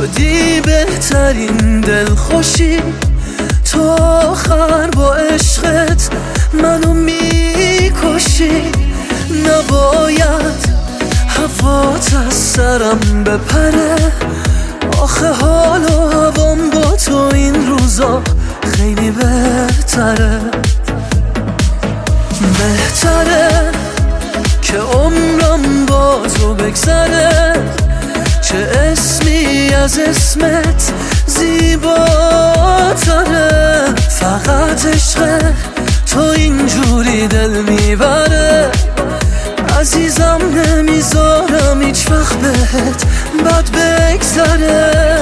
شدی بهترین دلخوشی، تو آخر با عشقت منو میکشی. نباید هوات از سرم بپره، آخه حال و هوام با تو این روزا خیلی بهتره. بهتره که عمرم با تو بگذره، چه اسمی از اسمت زیباتره. فقط عشق تو اینجوری دل میبره، عزیزم نمیذارم هیچ وقت بهت بد بگذره.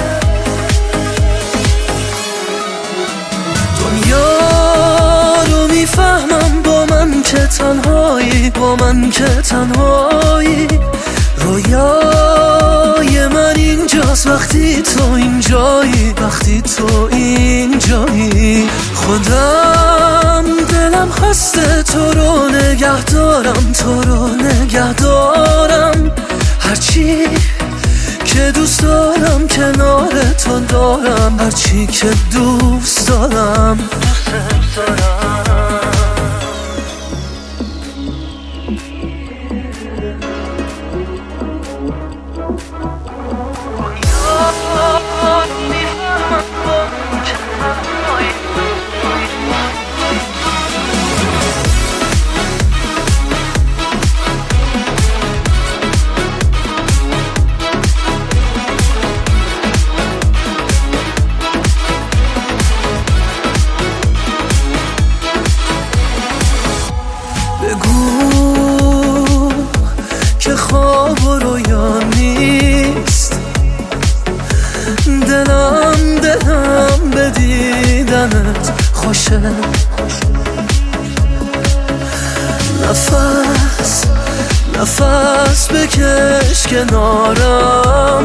دنیا رو میفهمم با من که تنهایی، با من که تنهایی. رویای من اینجاست وقتی تو اینجایی، وقتی تو اینجایی. خودم دلم خسته تو رو نگه دارم، تو رو نگه دارم. هرچی که دوست دارم کنار تو دارم، هرچی که دوست دارم. بگو که خواب و رویا نیست، دلم به دیدنت خوشه. نفس بکش کنارم،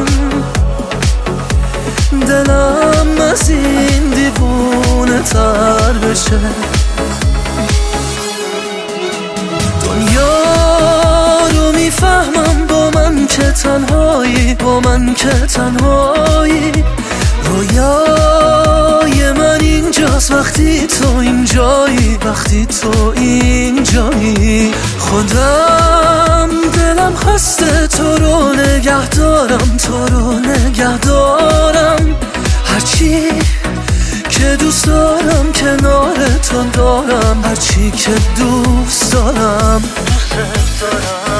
دلم از این دیوونه تر بشه. دنیا رو میفهمم با من که تنهایی، با من که تنهایی. رویای من اینجاست وقتی تو اینجایی، وقتی تو اینجایی. خودم دلم خسته تو رو نگه دارم، تو رو نگه دارم. هرچی که دوست دارم کنار تو دارم، هرچی که دوست دارم.